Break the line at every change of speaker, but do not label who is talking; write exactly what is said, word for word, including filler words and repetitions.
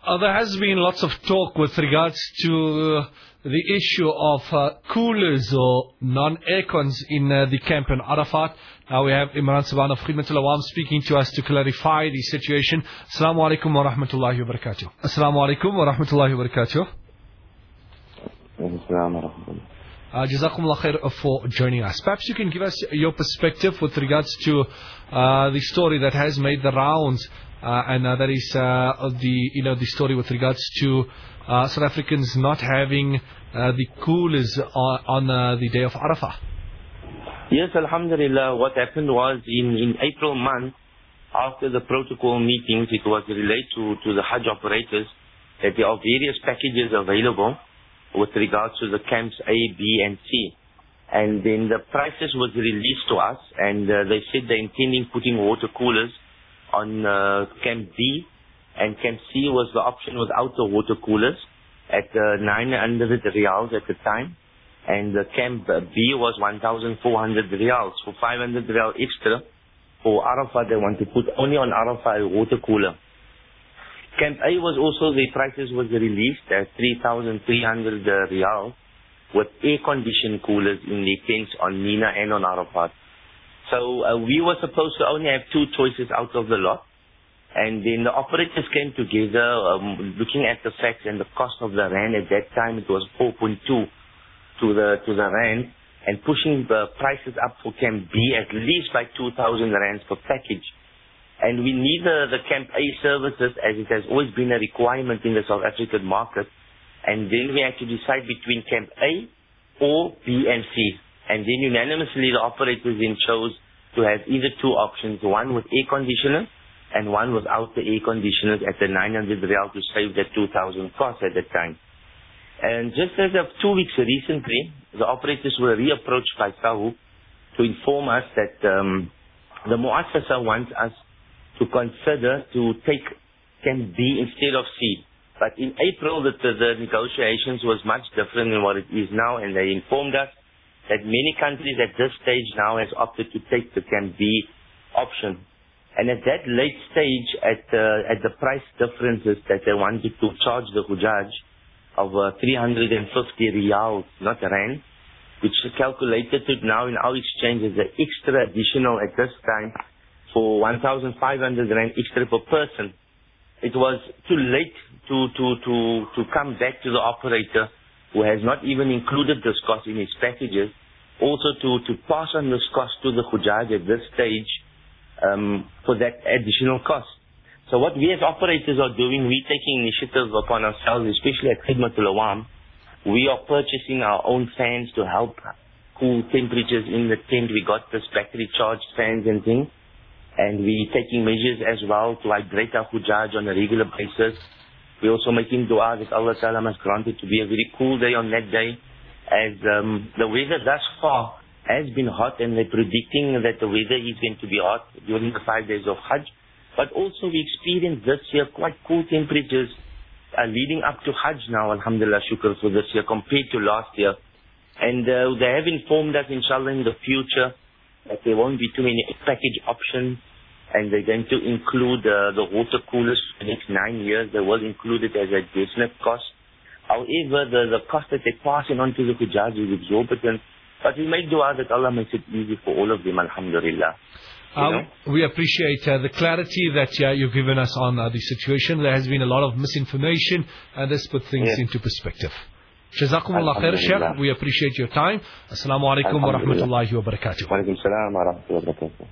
Uh, there has been lots of talk with regards to uh, the issue of uh, coolers or non-aircons in uh, the camp in Arafat. Now we have Imran Saban of Khidmatul Awam speaking to us to clarify the situation. Assalamu alaikum wa rahmatullahi wa barakatuh. Assalamu alaikum wa rahmatullahi wa barakatuh. Uh, Jazakumullah khair for joining us. Perhaps you can give us your perspective with regards to uh, the story that has made the rounds, uh, and uh, that is uh, the you know the story with regards to uh, South Africans not having uh, the coolers on, on uh, the day of Arafah.
Yes, Alhamdulillah. What happened was in, in April month, after the protocol meetings, it was relayed to, to the Hajj operators that there are various packages available with regards to the camps A, B and C. And then the prices was released to us, and uh, they said they're intending putting water coolers on uh, Camp B, and Camp C was the option without the water coolers at uh, nine hundred riyals at the time, and the Camp B was one thousand four hundred riyals. For five hundred riyal extra for Arafat, they want to put only on Arafat a water cooler. Camp A was also, the prices was released at three thousand three hundred uh, riyal with air-conditioned coolers in the tents on Mina and on Arafat. So uh, we were supposed to only have two choices out of the lot. And then the operators came together um, looking at the facts and the cost of the rand. At that time it was four point two to the, to the rand, and pushing the prices up for Camp B at least by two thousand rands per package. And we need the, the Camp A services, as it has always been a requirement in the South African market. And then we had to decide between Camp A or B and C. And then unanimously the operators then chose to have either two options, one with air conditioners and one without the air conditioners at the nine hundred riyal to save that two thousand cost at that time. And just as of two weeks recently, the operators were reapproached by Sahu to inform us that um, the Muassasa wants us to consider to take Camp B instead of C. But in April, the, the, the negotiations was much different than what it is now, and they informed us that many countries at this stage now has opted to take the Camp B option. And at that late stage, at, uh, at the price differences that they wanted to charge the Hujjaj of uh, three hundred fifty riyals, not rand, which calculated it now in our exchange as an extra additional at this time for one thousand five hundred rand extra per person. It was too late to, to, to, to come back to the operator, who has not even included this cost in his packages, also to, to pass on this cost to the Hujjaj at this stage um, for that additional cost. So what we as operators are doing, we're taking initiative upon ourselves, especially at Khidmatul Awam. We are purchasing our own fans to help cool temperatures in the tent. We got this battery charged fans and things. And we're taking measures as well to hydrate our Hujjaj on a regular basis. We're also making dua that Allah Ta'ala must grant it to be a very cool day on that day, as um, the weather thus far has been hot, and they're predicting that the weather is going to be hot during the five days of Hajj. But also we experienced this year quite cool temperatures uh, leading up to Hajj now, alhamdulillah, shukr for this year compared to last year. And uh, they have informed us, inshallah, in the future that there won't be too many package options, and they're going to include uh, the water coolers for the next nine years. They will include it as a definite cost. However, the, the cost that they're passing on to the Hujjaj is exorbitant. But we make dua that Allah makes it easy for all of them, alhamdulillah.
Uh, we appreciate uh, the clarity that uh, you've given us on uh, the situation. There has been a lot of misinformation, and this put things yes. into perspective. Jazakumullah khair, Sheikh. We appreciate your time. Assalamu alaikum wa rahmatullahi wa barakatuh.
Wa alaikum salam wa rahmatullahi wa barakatuh.